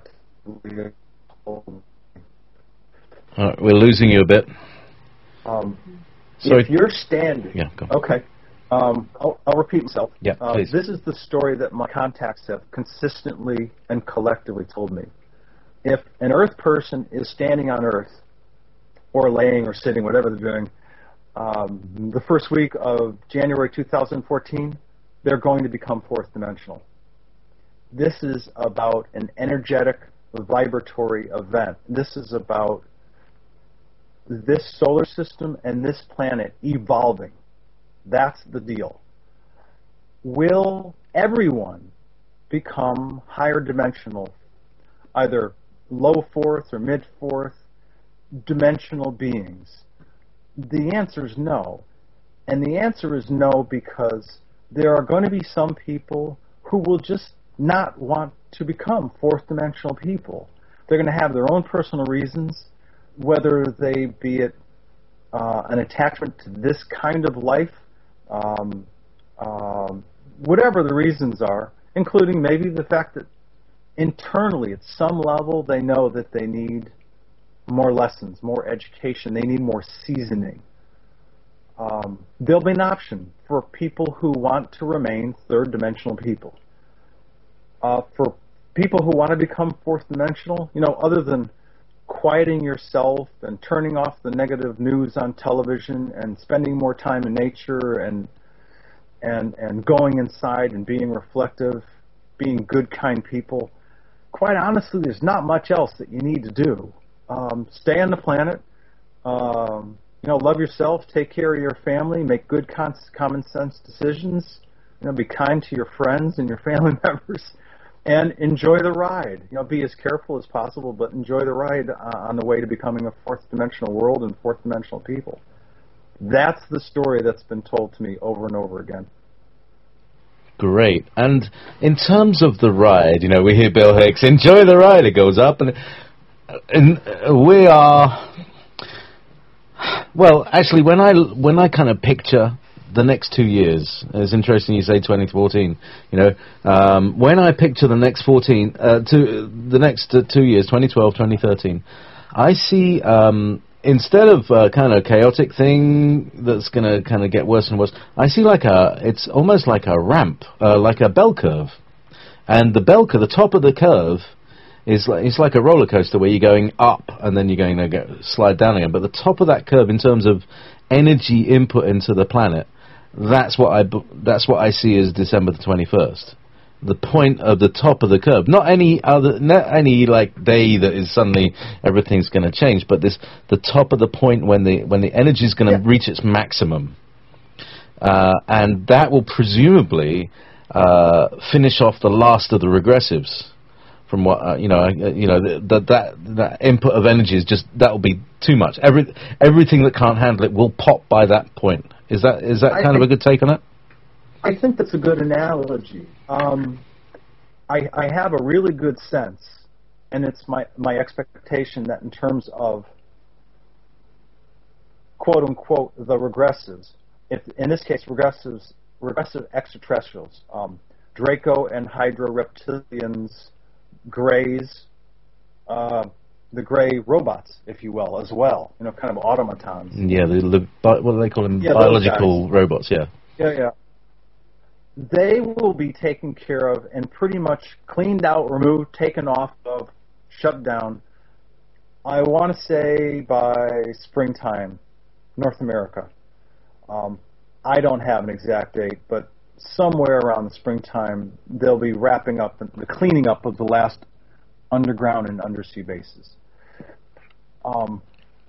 right, we're losing you a bit. Um, Sorry. If you're standing, yeah, go. Okay. Um, I'll, I'll repeat myself. Yeah, uh, please. This is the story that my contacts have consistently and collectively told me. If an Earth person is standing on Earth, or laying or sitting, whatever they're doing, um, the first week of January two thousand fourteen, they're going to become fourth dimensional. This is about an energetic, vibratory event. This is about this solar system and this planet evolving. That's the deal. Will everyone become higher dimensional, either low fourth or mid fourth dimensional beings? The answer is no. And the answer is no because there are going to be some people who will just not want to become fourth dimensional people. They're going to have their own personal reasons, whether they be it uh, an attachment to this kind of life, Um, um, whatever the reasons are, including maybe the fact that internally, at some level, they know that they need more lessons, more education. They need more seasoning. Um, there'll be an option for people who want to remain third-dimensional people. Uh, for people who want to become fourth-dimensional, you know, other than quieting yourself and turning off the negative news on television and spending more time in nature and and and going inside and being reflective, being good, kind people, quite honestly, there's not much else that you need to do. Um, stay on the planet, um, you know, love yourself, take care of your family, make good con- common sense decisions, you know, be kind to your friends and your family members, and enjoy the ride. You know, be as careful as possible, but enjoy the ride uh, on the way to becoming a fourth dimensional world and fourth dimensional people. That's the story that's been told to me over and over again. Great. And in terms of the ride, you know, we hear Bill Hicks, enjoy the ride. It goes up, and and we are. Well, actually, when I when I kind of picture the next two years, it's interesting you say twenty fourteen. You know, um, when I picture the next fourteen, uh, two, the next uh, two years, twenty twelve, twenty thirteen, I see um, instead of a kind of chaotic thing that's going to kind of get worse and worse, I see like a, it's almost like a ramp, uh, like a bell curve, and the bell curve, the top of the curve, is like, it's like a roller coaster where you're going up and then you're going to go, slide down again. But the top of that curve, in terms of energy input into the planet, that's what I that's what I see as December the twenty-first. The point of the top of the curve, not any other, not any like day that is suddenly everything's going to change, but this the top of the point when the when the energy is going to yeah. reach its maximum, uh, and that will presumably uh, finish off the last of the regressives. From what uh, you know, uh, you know that that that input of energy is just that will be too much. Every everything that can't handle it will pop by that point. Is that is that I kind of a good take on it? I think that's a good analogy. Um, I I have a really good sense, and it's my my expectation that in terms of quote unquote the regressives, if in this case regressives regressive extraterrestrials, um, Draco and Hydra reptilians. Greys, uh, the gray robots, if you will, as well. You know, kind of automatons. Yeah, the, the bi- what do they call them? Yeah, biological robots. Yeah. Yeah, yeah. They will be taken care of and pretty much cleaned out, removed, taken off of, shut down. I want to say by springtime, North America. Um, I don't have an exact date, but somewhere around the springtime, they'll be wrapping up the, the cleaning up of the last underground and undersea bases. Um,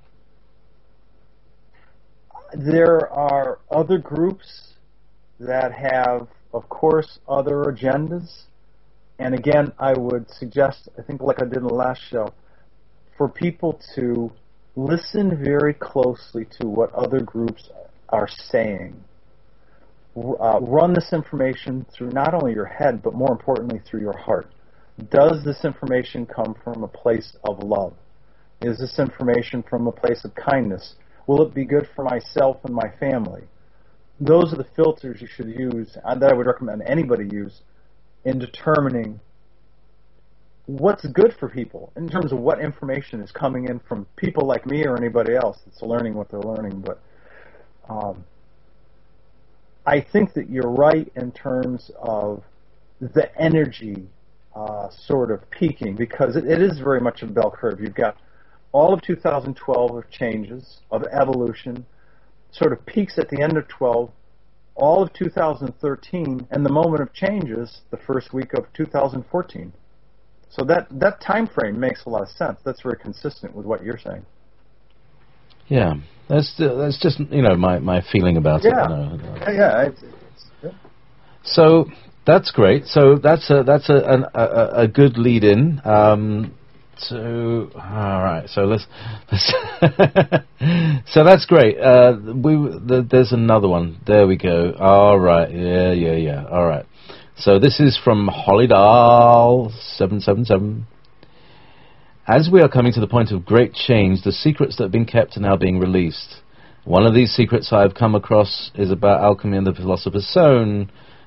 there are other groups that have, of course, other agendas. And again, I would suggest, I think like I did in the last show, for people to listen very closely to what other groups are saying. Uh, run this information through not only your head, but more importantly through your heart. Does this information come from a place of love? Is this information from a place of kindness? Will it be good for myself and my family? Those are the filters you should use, uh, that I would recommend anybody use, in determining what's good for people, in terms of what information is coming in from people like me or anybody else that's learning what they're learning. But um, I think that you're right in terms of the energy uh, sort of peaking, because it, it is very much a bell curve. You've got all of two thousand twelve of changes, of evolution, sort of peaks at the end of twelve, all of two thousand thirteen, and the moment of changes, the first week of two thousand fourteen. So that, that time frame makes a lot of sense. That's very consistent with what you're saying. Yeah, that's that's just you know my, my feeling about yeah. it. You know. Yeah, yeah. It's, it's, yeah. So that's great. So that's a that's a an, a, a good lead in. Um, to all right. So let's. let's so that's great. Uh, we the, there's another one. There we go. All right. Yeah, yeah, yeah. All right. So this is from Hollydahl seven seven seven. As we are coming to the point of great change, the secrets that have been kept are now being released. One of these secrets I have come across is about alchemy and the philosopher's stone.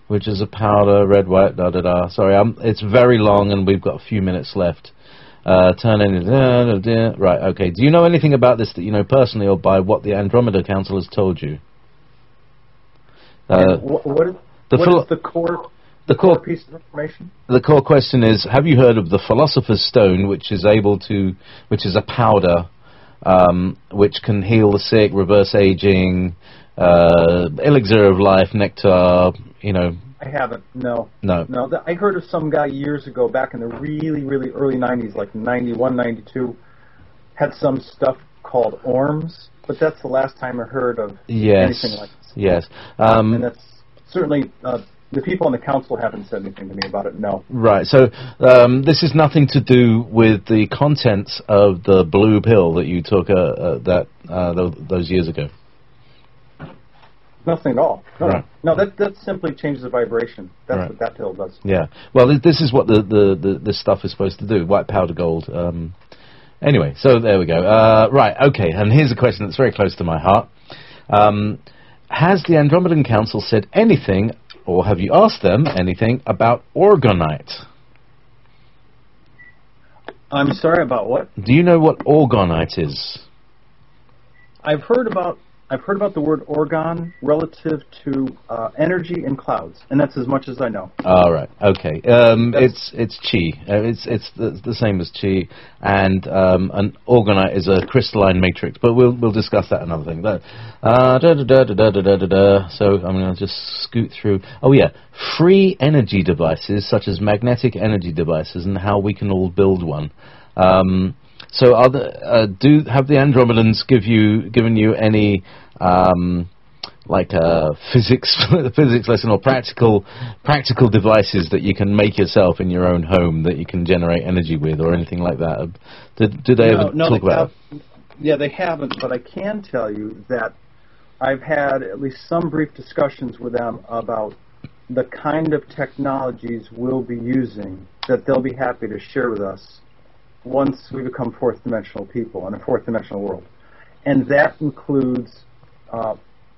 which is a powder, red, white, da da da. Sorry, um, it's very long, and we've got a few minutes left. Uh, turn in, da, da, da. Right, okay. Do you know anything about this that you know personally, or by what the Andromeda Council has told you? Uh, what, what, is, the, what is the core, the core, core piece of information? The core question is: have you heard of the Philosopher's Stone, which is able to, which is a powder, um, which can heal the sick, reverse aging, uh, elixir of life, nectar, you know? I haven't. No. No. No. Th- I heard of some guy years ago, back in the really, really early nineties, like ninety-one, ninety-two, had some stuff called orms, but that's the last time I heard of yes. anything like this. Yes. Um, and that's certainly, uh, the people on the council haven't said anything to me about it, no. Right, so um, this is nothing to do with the contents of the blue pill that you took uh, uh, that uh, th- those years ago. Nothing at all. No, right. no, that that simply changes the vibration. That's right. what that pill does. Yeah. Well, th- this is what the, the, the this stuff is supposed to do. White powder gold. Um, anyway, so there we go. Uh, right. Okay. And here's a question that's very close to my heart. Um, has the Andromedan Council said anything, or have you asked them anything about orgonite? I'm sorry, about what? Do you know what orgonite is? I've heard about I've heard about the word orgon relative to uh, energy in clouds, and that's as much as I know. All right. Okay. Um, it's it's chi. Uh, it's it's the, the same as chi, and um, an orgonite is a crystalline matrix. But we'll we'll discuss that another thing. But, uh, da, da, da, da, da, da, da, da. So I'm going to just scoot through. Oh yeah, free energy devices such as magnetic energy devices, and how we can all build one. Um, So, are the, uh, do have the Andromedans give you given you any um, like a physics physics lesson or practical practical devices that you can make yourself in your own home that you can generate energy with, or anything like that? Did, did they no, ever no, talk they about? have, yeah, they haven't. But I can tell you that I've had at least some brief discussions with them about the kind of technologies we'll be using that they'll be happy to share with us once we become fourth-dimensional people in a fourth-dimensional world. And that includes uh,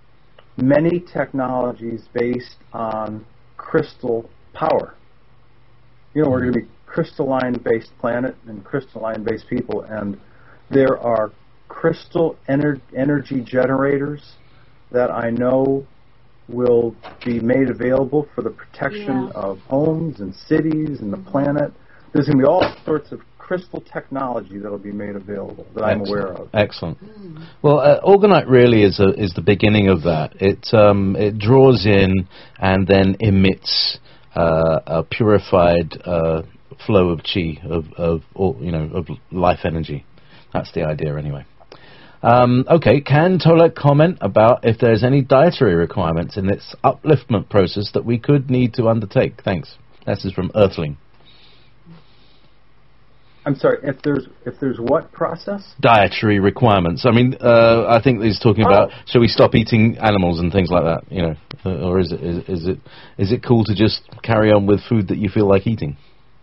many technologies based on crystal power. You know, we're going to be crystalline-based planet and crystalline-based people, and there are crystal ener- energy generators that I know will be made available for the protection Yeah. of homes and cities and the planet. There's going to be all sorts of crystal technology that will be made available that I'm Excellent. aware of. Excellent. Mm. Well, uh, orgonite really is a, is the beginning of that. It um, it draws in and then emits uh, a purified uh, flow of chi, of of or, you know of life energy. That's the idea, anyway. Um, okay, can Tolek comment about if there's any dietary requirements in its upliftment process that we could need to undertake? Thanks. This is from Earthling. I'm sorry, if there's if there's what process? Dietary requirements. I mean, uh, I think he's talking Oh. about, shall we stop eating animals and things like that, you know, uh, or is it is, is it is it cool to just carry on with food that you feel like eating?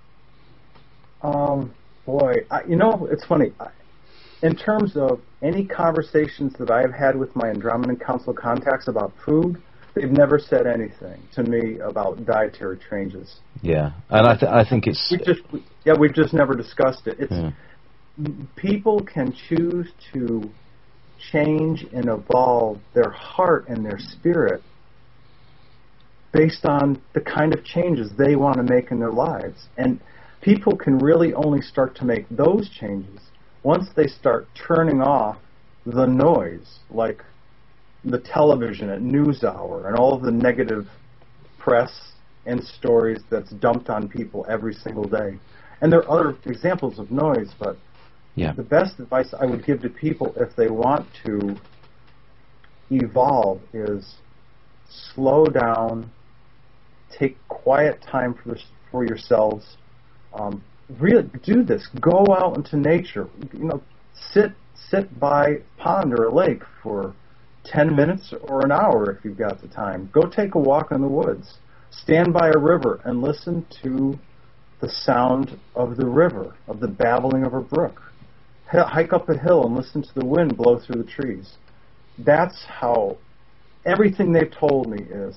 Um, boy, I, you know, it's funny. I, in terms of any conversations that I've had with my Andromedan Council contacts about food, they've never said anything to me about dietary changes. Yeah, and I th- I think it's We just we, yeah, we've just never discussed it. It's yeah. people can choose to change and evolve their heart and their spirit based on the kind of changes they want to make in their lives. And people can really only start to make those changes once they start turning off the noise, like the television at NewsHour and all of the negative press and stories that's dumped on people every single day. And there are other examples of noise, but yeah. the best advice I would give to people if they want to evolve is slow down, take quiet time for, for yourselves. Um, really do this. Go out into nature. You know, sit sit by a pond or a lake for ten minutes or an hour if you've got the time. Go take a walk in the woods. Stand by a river and listen to the sound of the river, of the babbling of a brook. H- hike up a hill and listen to the wind blow through the trees. That's how everything they've told me is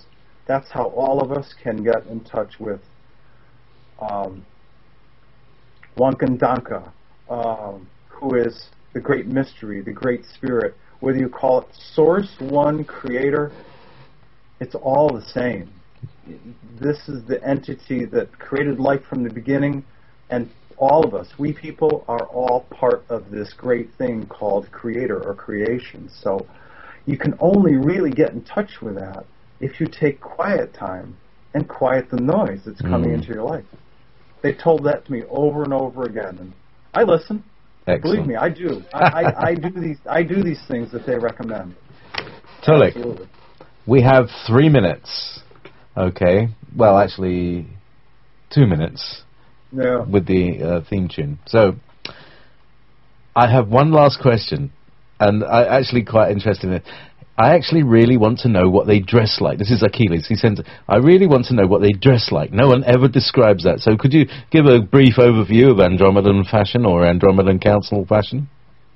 That's how all of us can get in touch with um, Wankandanka, um, who is the great mystery, the great spirit. Whether you call it Source, One, Creator, it's all the same. This is the entity that created life from the beginning, and all of us, we people, are all part of this great thing called Creator or creation. So you can only really get in touch with that if you take quiet time and quiet the noise that's coming mm. into your life. They told that to me over and over again, and I listen. Excellent. Believe me, I do. I, I, I do these. I do these things that they recommend. Tulek, Absolutely. We have three minutes. Okay. Well, actually, two minutes. Yeah. With the uh, theme tune. So, I have one last question, and I'm actually quite interested in it. I actually really want to know what they dress like. This is Achilles. He sends, I really want to know what they dress like. No one ever describes that. So could you give a brief overview of Andromedan fashion or Andromedan Council fashion?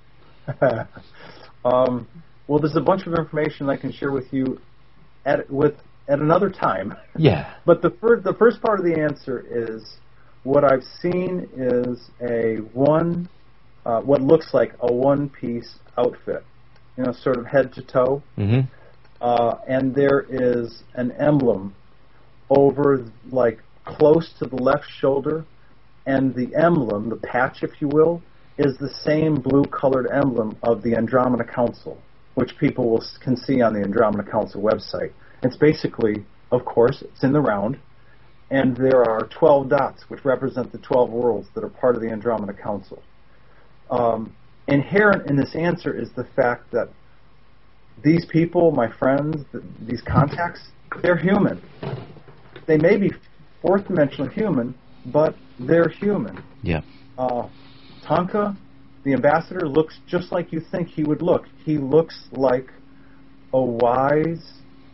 um, well, there's a bunch of information I can share with you at with at another time. Yeah. But the first the first part of the answer is what I've seen is a one, uh, what looks like a one-piece outfit. You know, sort of head to toe, mm-hmm. uh, and there is an emblem over, like, close to the left shoulder, and the emblem, the patch, if you will, is the same blue-colored emblem of the Andromeda Council, which people will, can see on the Andromeda Council website. It's basically, of course, it's in the round, and there are twelve dots, which represent the twelve worlds that are part of the Andromeda Council. Um, Inherent in this answer is the fact that these people, my friends, th- these contacts, they're human. They may be fourth-dimensional human, but they're human. Yeah. Uh, Tonka, the ambassador, looks just like you think he would look. He looks like a wise,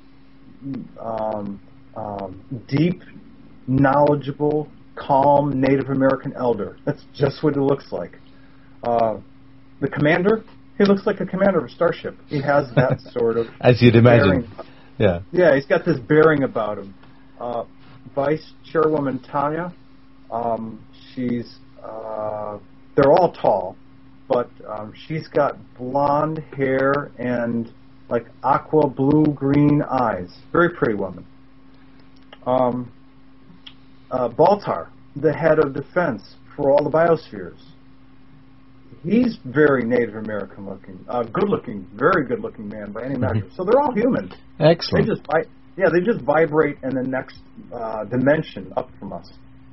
um, um, deep, knowledgeable, calm Native American elder. That's just what he looks like. Uh, The commander, he looks like a commander of a starship. He has that sort of... As you'd imagine. Bearing. Yeah. Yeah, he's got this bearing about him. Uh, Vice Chairwoman Tanya, um, she's... Uh, they're all tall, but um, she's got blonde hair and like aqua blue-green eyes. Very pretty woman. Um, uh, Baltar, the head of defense for all the biospheres. He's very Native American looking, uh, good looking, very good looking man by any measure. So they're all human. Excellent. They just, vi- yeah, they just vibrate in the next uh, dimension up from us.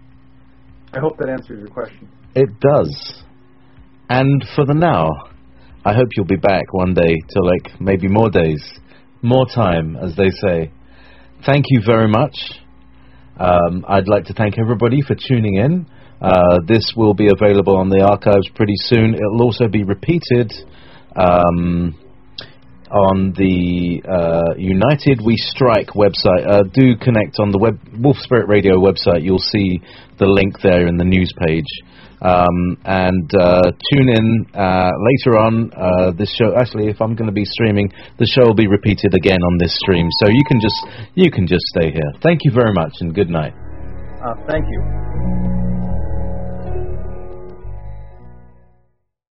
I hope that answers your question. It does. And for the now, I hope you'll be back one day to like maybe more days, more time, as they say. Thank you very much. Um, I'd like to thank everybody for tuning in. Uh, this will be available on the archives pretty soon. It'll also be repeated um, on the uh, United We Strike website. Uh, do connect on the web Wolf Spirit Radio website. You'll see the link there in the news page. Um, and uh, tune in uh, later on. Uh, this show, actually, if I'm going to be streaming, the show will be repeated again on this stream. So you can just you can just stay here. Thank you very much, and good night. Uh, thank you.